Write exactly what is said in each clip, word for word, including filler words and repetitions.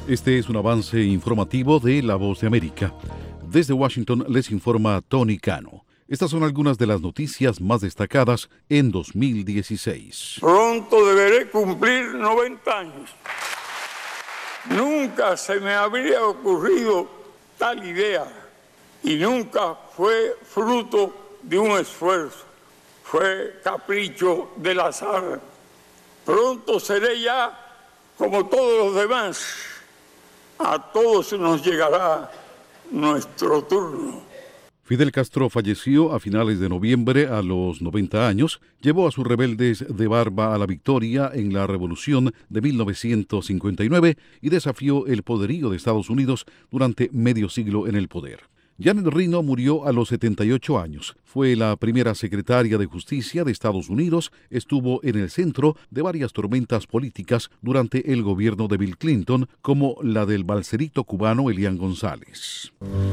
Este es un avance informativo de La Voz de América. Desde Washington les informa Tony Cano. Estas son algunas de las noticias más destacadas en dos mil dieciséis. Pronto deberé cumplir noventa años. Nunca se me habría ocurrido tal idea y nunca fue fruto de un esfuerzo. Fue capricho del azar. Pronto seré ya como todos los demás. A todos nos llegará nuestro turno. Fidel Castro falleció a finales de noviembre a los noventa años. Llevó a sus rebeldes de barba a la victoria en la Revolución de mil novecientos cincuenta y nueve y desafió el poderío de Estados Unidos durante medio siglo en el poder. Janet Reno murió a los setenta y ocho años. Fue la primera secretaria de Justicia de Estados Unidos. Estuvo en el centro de varias tormentas políticas durante el gobierno de Bill Clinton, como la del balserito cubano Elian González.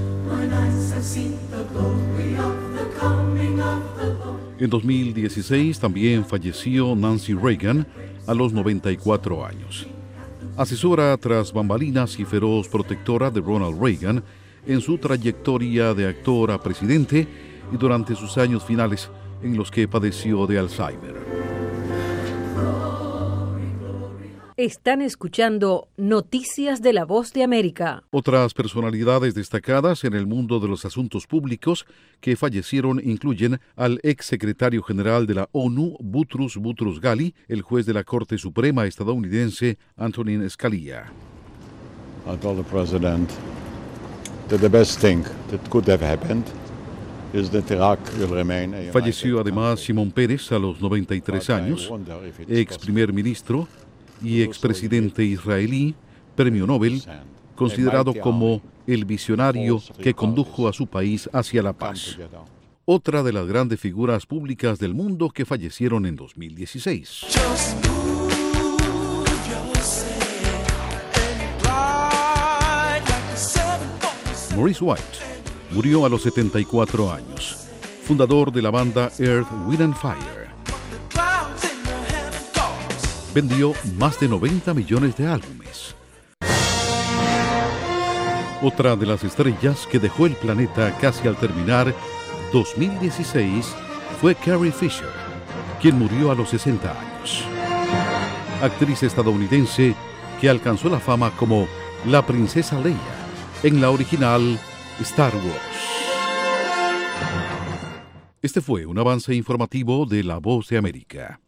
En dos mil dieciséis también falleció Nancy Reagan a los noventa y cuatro años. Asesora tras bambalinas y feroz protectora de Ronald Reagan, en su trayectoria de actor a presidente y durante sus años finales en los que padeció de Alzheimer. Están escuchando Noticias de La Voz de América. Otras personalidades destacadas en el mundo de los asuntos públicos que fallecieron incluyen al ex secretario general de la ONU, Boutros Boutros-Ghali, el juez de la Corte Suprema estadounidense, Antonin Scalia. I told the president that the best thing that could have happened is that Iraq will remain a Falleció además Shimon Peres a los noventa y tres años, ex primer ministro y expresidente israelí, premio Nobel, considerado como el visionario que condujo a su país hacia la paz. Otra de las grandes figuras públicas del mundo que fallecieron en dos mil dieciséis. Maurice White murió a los setenta y cuatro años, fundador de la banda Earth, Wind and Fire. Vendió más de noventa millones de álbumes. Otra de las estrellas que dejó el planeta casi al terminar dos mil dieciséis fue Carrie Fisher, quien murió a los sesenta años. Actriz estadounidense que alcanzó la fama como la princesa Leia en la original Star Wars. Este fue un avance informativo de La Voz de América.